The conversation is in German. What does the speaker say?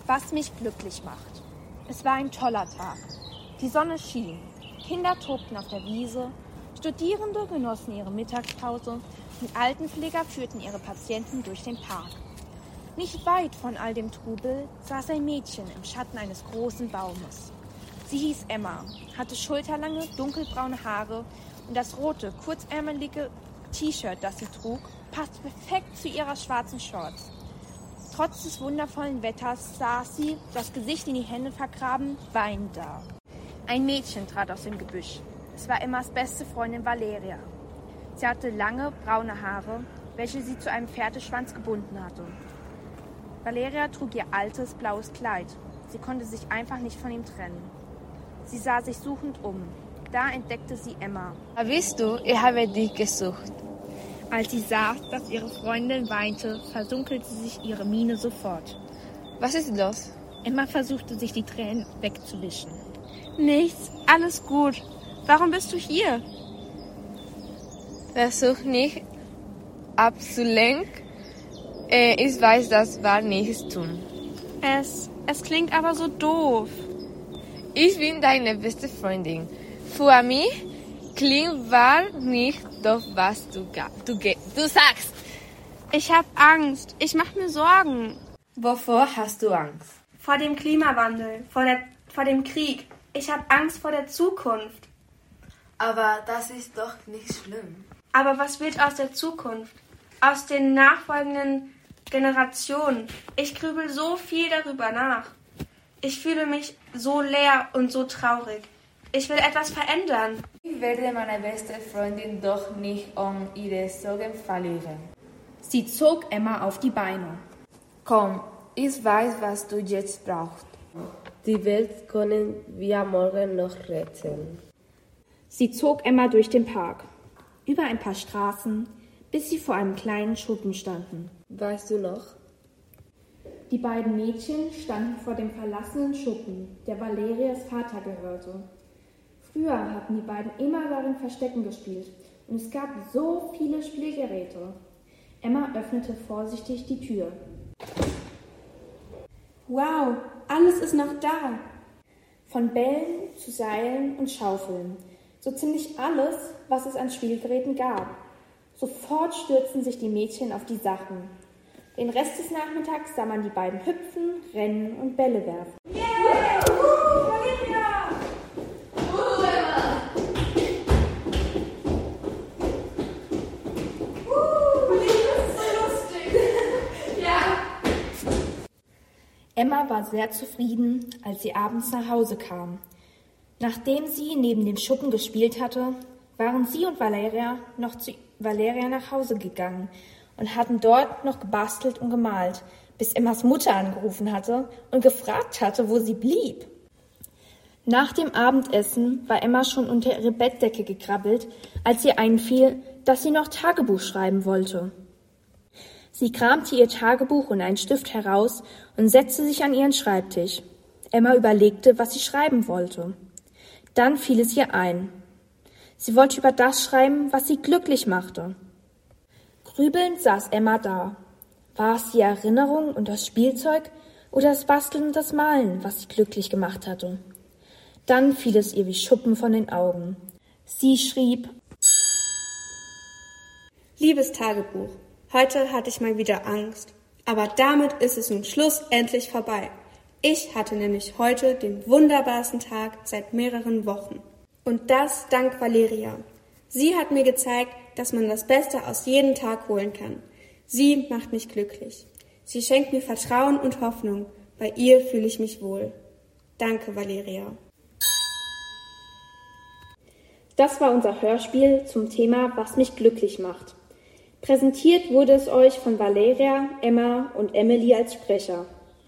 Was mich glücklich macht. Es war ein toller Tag. Die Sonne schien. Kinder tobten auf der Wiese. Studierende genossen ihre Mittagspause und Altenpfleger führten ihre Patienten durch den Park. Nicht weit von all dem Trubel saß ein Mädchen im Schatten eines großen Baumes. Sie hieß Emma, hatte schulterlange, dunkelbraune Haare und das rote, kurzärmelige T-Shirt, das sie trug, passte perfekt zu ihrer schwarzen Shorts. Trotz des wundervollen Wetters saß sie, das Gesicht in die Hände vergraben, weinend da. Ein Mädchen trat aus dem Gebüsch. Es war Emmas beste Freundin Valeria. Sie hatte lange, braune Haare, welche sie zu einem Pferdeschwanz gebunden hatte. Valeria trug ihr altes, blaues Kleid. Sie konnte sich einfach nicht von ihm trennen. Sie sah sich suchend um. Da entdeckte sie Emma. Da bist du, ich habe dich gesucht. Als sie sah, dass ihre Freundin weinte, verdunkelte sich ihre Miene sofort. Was ist los? Emma versuchte, sich die Tränen wegzuwischen. Nichts, alles gut. Warum bist du hier? Versuch nicht abzulenken. Ich weiß, das war nichts tun. Es klingt aber so doof. Ich bin deine beste Freundin. Für mich klingt wahr nicht doof, was du sagst. Ich habe Angst. Ich mache mir Sorgen. Wovor hast du Angst? Vor dem Klimawandel, vor dem Krieg. Ich habe Angst vor der Zukunft. Aber das ist doch nicht schlimm. Aber was wird aus der Zukunft? Aus den nachfolgenden Generationen? Ich grübel so viel darüber nach. Ich fühle mich so leer und so traurig. Ich will etwas verändern. Ich werde meine beste Freundin doch nicht um ihre Sorgen verlieren. Sie zog Emma auf die Beine. Komm, ich weiß, was du jetzt brauchst. Die Welt können wir morgen noch retten. Sie zog Emma durch den Park, über ein paar Straßen, bis sie vor einem kleinen Schuppen standen. Weißt du noch? Die beiden Mädchen standen vor dem verlassenen Schuppen, der Valerias Vater gehörte. Früher hatten die beiden immer darin Verstecken gespielt und es gab so viele Spielgeräte. Emma öffnete vorsichtig die Tür. Wow, alles ist noch da. Von Bällen zu Seilen und Schaufeln. So ziemlich alles, was es an Spielgeräten gab. Sofort stürzten sich die Mädchen auf die Sachen. Den Rest des Nachmittags sah man die beiden hüpfen, rennen und Bälle werfen. Yeah! Valeria! Das ist so lustig. Ja. Emma war sehr zufrieden, als sie abends nach Hause kam. Nachdem sie neben dem Schuppen gespielt hatte, waren sie und Valeria noch zu Valeria nach Hause gegangen und hatten dort noch gebastelt und gemalt, bis Emmas Mutter angerufen hatte und gefragt hatte, wo sie blieb. Nach dem Abendessen war Emma schon unter ihre Bettdecke gekrabbelt, als ihr einfiel, dass sie noch Tagebuch schreiben wollte. Sie kramte ihr Tagebuch und einen Stift heraus und setzte sich an ihren Schreibtisch. Emma überlegte, was sie schreiben wollte. Dann fiel es ihr ein. Sie wollte über das schreiben, was sie glücklich machte. Grübelnd saß Emma da. War es die Erinnerung und das Spielzeug oder das Basteln und das Malen, was sie glücklich gemacht hatte? Dann fiel es ihr wie Schuppen von den Augen. Sie schrieb: Liebes Tagebuch, heute hatte ich mal wieder Angst, aber damit ist es nun schlussendlich vorbei. Ich hatte nämlich heute den wunderbarsten Tag seit mehreren Wochen. Und das dank Valeria. Sie hat mir gezeigt, dass man das Beste aus jedem Tag holen kann. Sie macht mich glücklich. Sie schenkt mir Vertrauen und Hoffnung. Bei ihr fühle ich mich wohl. Danke, Valeria. Das war unser Hörspiel zum Thema Was mich glücklich macht. Präsentiert wurde es euch von Valeria, Emma und Emily als Sprecher.